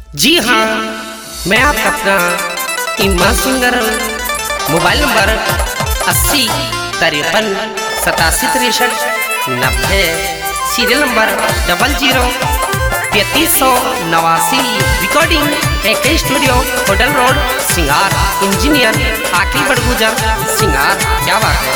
जी हाँ, मैं आपका अपना Imma singer. Mobile number 8053876390, serial number 003389। Recording AK studio, hotel road, Singar. Engineer Akhil Badgujar, Singar. क्या बात है।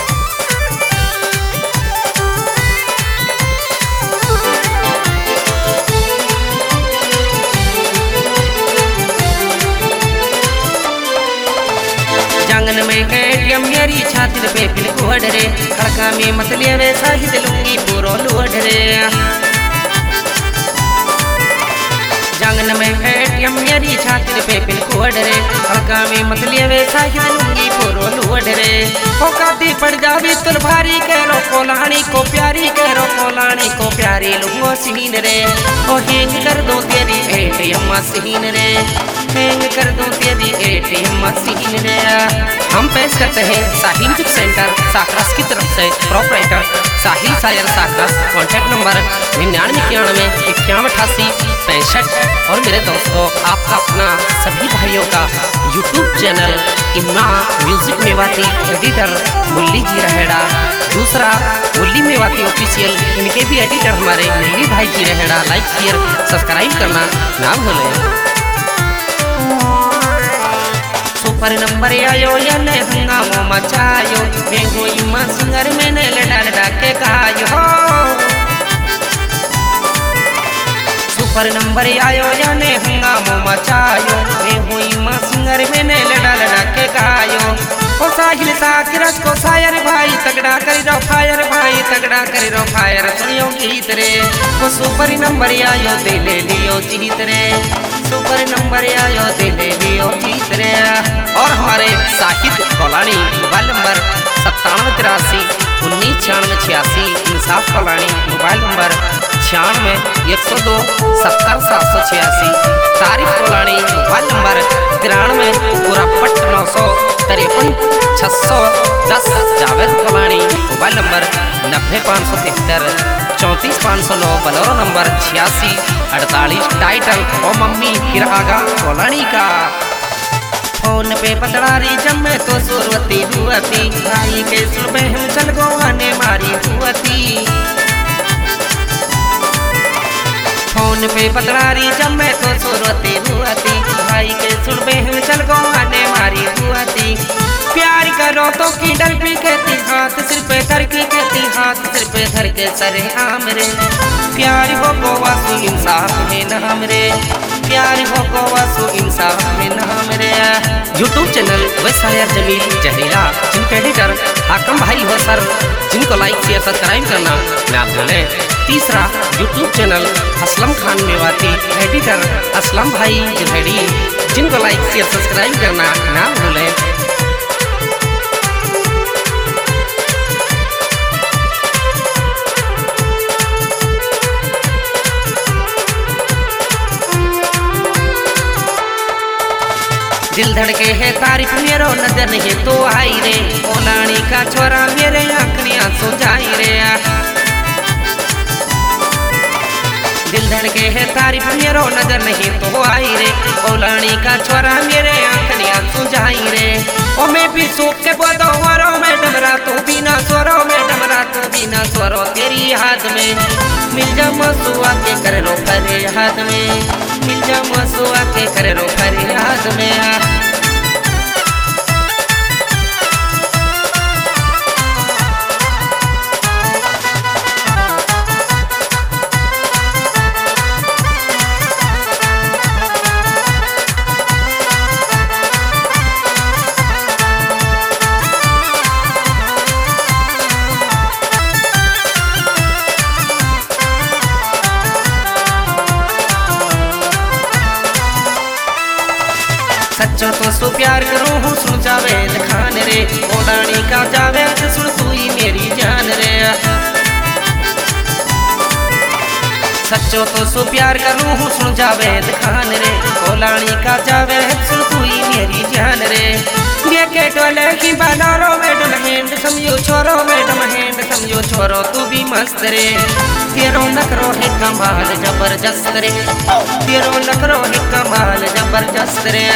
आंगन में है मेरी छाती पे पिल कोड रे, खड़का में मतलिया वे साहिद लूंगी पूरो लोड रे। जांगन में है मेरी छाती पे पिल कोड रे, खड़का में मतलिया वे साहिद लूंगी पूरो लोड रे। औकाती पड़ जावी तुल भारी करो कोलानी को प्यारी, करो कोलानी को प्यारी लूंगो सीन रे। ओ हेंग कर दो तेरी ATM मशीन रे, हैंग कर दूं तेरी ATM मशीन रे। हम पेश करते हैं साहिल बुक सेंटर साकरस की तरफ से, proprietor Sahil Sayar Sakras. Contact number 9991518865। और मेरे दोस्तों, आपका अपना सभी भाइयों का YouTube channel Imma music Mewati, editor Mulli ji Rehera. दूसरा मुल्ली मेवाती ऑफिशियल, इनके भी एडिटर हमारे मुल्ली भाई जी रहेड़ा। लाइक शेयर सब्सक्राइब करना ना भूलें। सुपर नंबर आयो या ने हंगामो मचायो, मैं हूँ इम्मा सिंगर, मैंने लड़ा के गायो। सुपर नंबर आयो या ने हंगामो मचायो, मैं हूँ इम्मा सिंगर, मैंने लड़ा के गायो। ओ साहिल साकरस को सायर भाई तगड़ा करी रो फायर, भाई तगड़ा करी रो फायर। सुनियो गीत रे, वो सुपर नंबर आयो दे ले लियो जीत रे, सुपर नंबर आयो दे ले लियो जीत रे। और हमारे साहिद कोलानी, मोबाइल नंबर 9783199686। इंसाफ कोलानी, mobile number 961102700786। Tarif Kolani, mobile number 93 Javed Kolani, mobile number 905373 bolero number 8648। Title ओ मम्मी फिर आगा कोलानी का। फोन पे पतड़ारी जम्मे तो सुरवती दुआती, भाई के सुबह हम चल गो आने मारी दुआती। फोन पे पतड़ारी जम्मे तो सुरवती दुआती, भाई के सुबह हम चल गो आने मारी दुआती। प्यार करो तो की डर पे कहती, हाथ सिर पे धर के कहती, हाथ सिर पे धर के सरे आम रे। प्यार हो को वासु इंसाफ में नाम रे, प्यार हो को वासु इंसाफ में नाम रे। यूट्यूब चैनल वैसायर जमील जहरीला, जिनके एडिटर हाकम भाई हो सर, जिनको लाइक शेयर सब्सक्राइब करना ना भूलें। तीसरा YouTube channel Aslam Khan Mewati, editor Aslam भाई जहेड़ी, जिनको लाइक शेयर सब्सक्राइब करना ना भूलें। दिल धड़के है तारीफ मेरो नजर नहीं तो आई रे, कोलानी का छोरा मेरे आंखनियां सो जाई रे। दिल धड़के है तारीफ मेरो नजर नहीं तो आई रे, कोलानी का छोरा मेरे आंखनियां सो जाई रे। ओ मैं भी सूख के बोलो वारो में डमरा तू बिना स्वरो, में डमरा तू बिना स्वरो। तेरी हाथ में मिल जा मसुआ के कर रो फरे हाथ में, मिल जा मसुआ के कर रो फरे हाथ में। सच्चो तो सु प्यार करूँ हूँ सुन जावेद खान रे, कोलानी का जावेद सुन तू ही मेरी जान रे। सच्चो तो सु प्यार करूँ हूँ सुन जावेद खान रे, कोलानी का जावेद सुन तू ही मेरी जान रे। ये के टोले की बाजारों में डुलहेंड समझो छोरो मैडम हैंड समझो छोरो तू भी मस्त रे। तेरो नखरो है कमाल जबरदस्त रे, तेरो नखरो है कमाल जबरदस्त रे।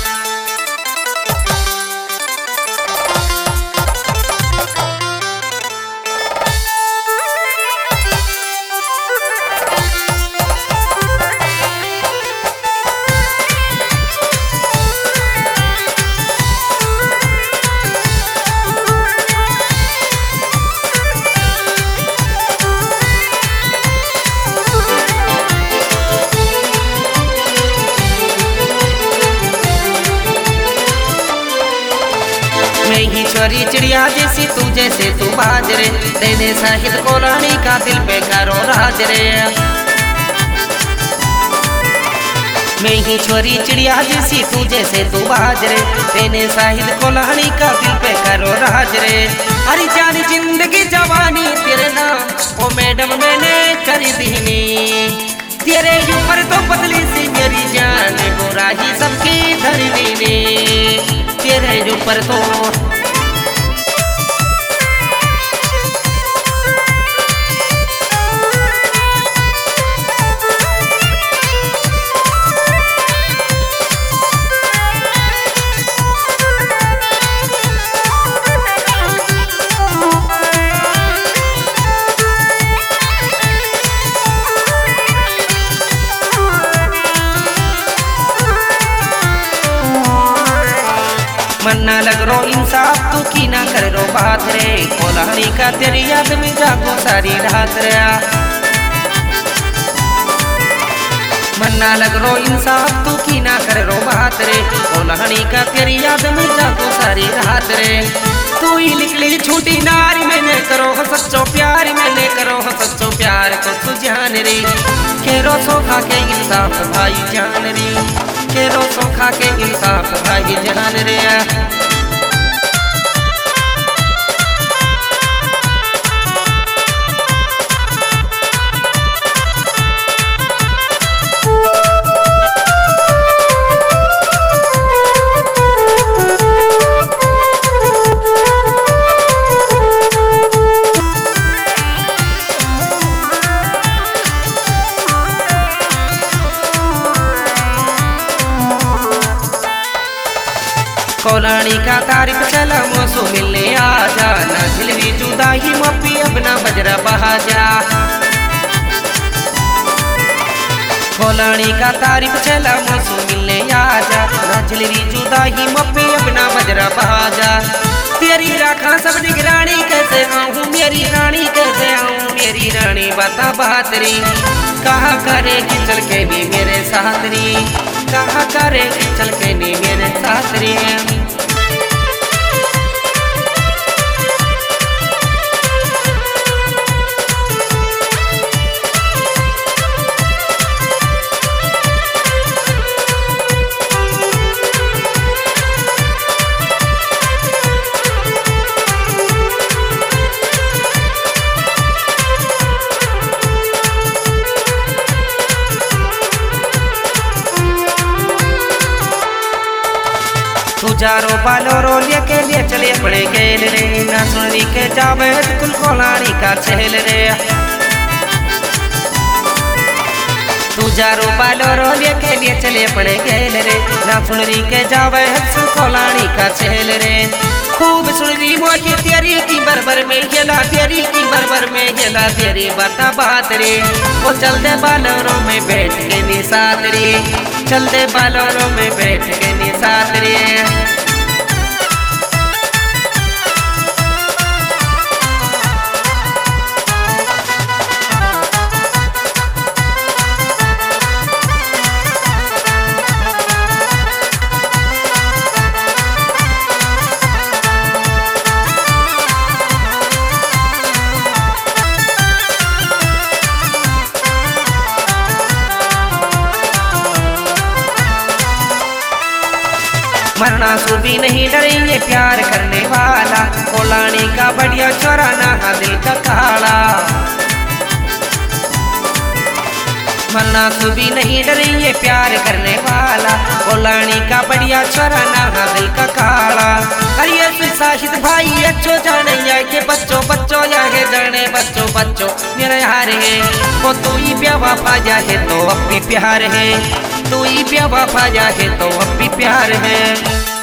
मैं ही छोरी चिड़िया जैसी तू जैसे तू बाज रे, तेने साहिद को रानी का दिल पे करो राज रे। मैं ही छोरी चिड़िया जैसी तू जैसे तू बाज रे, तेने साहिद को रानी का दिल पे करो राज रे। अरे जानी जिंदगी जवानी तेरे नाम ओ मैडम मैंने कर दीनी, तेरे ऊपर तो पतली सी मेरी जान गोरा ही सबकी धरनी ने, तेरे ऊपर तो मन्ना लग रो इंसाफ तू की ना कर रो बात रे, कोलानी का तेरी याद में जागो सारी रात रे। मन्ना लग रो इंसाफ तू की ना कर रो बात रे, कोलानी का तेरी याद में जागो सारी रात रे। तू ही निकली छूटी नारी मैंने करो सच्चो प्यार, मैंने करो सच्चो प्यार को तू जान रे। केरो सोखा के इंसाफ भाई जान रे, केरो सोखा के इंसाफ भाई जान रे। कोलानी का तारीफ चला मोसो मिलने आजा, ना झिलवी जुदा ही मप्पी अपना बजरा बहा जा। कोलानी का तारीफ चला मोसो मिलने आजा, ना झिलवी जुदा ही मप्पी अपना बजरा बहा जा। तेरी राखा सब निगरानी कैसे आऊँ मेरी रानी, कैसे आऊँ मेरी रानी बता बात री। कहा करेगी चल के भी मेरे साथ री, कहा करेगी चल के भी मेरे साथ री। तुझारो बालोरो लेके लिए चले पड़े गेल रे, ना सुनरी के जावे कुल कोलानी का चहल रे। तुझारो बालोरो लेके लिए चले पड़े गेल रे, ना सुनरी के जावे कुल कोलानी का चहल रे। खूब सुनरी मोही तेरी की बरबर में गेला, तेरी की बरबर में गेला तेरी बता बात रे। वो चल दे बालोरो में बैठ के निसात रे, चल दे बालोरो में बैठ के निसात रे। मरना से भी नहीं डरेंगे प्यार करने वाला, कोलानी का बढ़िया छोरा ना दिल का काला। मरना से भी नहीं डरेंगे प्यार करने वाला, कोलानी का बढ़िया छोरा ना दिल का काला। अरे शाहिद भाई अच्छो जाने या के बच्चों बच्चों या है जाने बच्चों बच्चों मेरा यार है वो तू ही बेवफा जा है तो अब भी प्यार है तू ही बेवफा जा है तो अब भी प्यार है।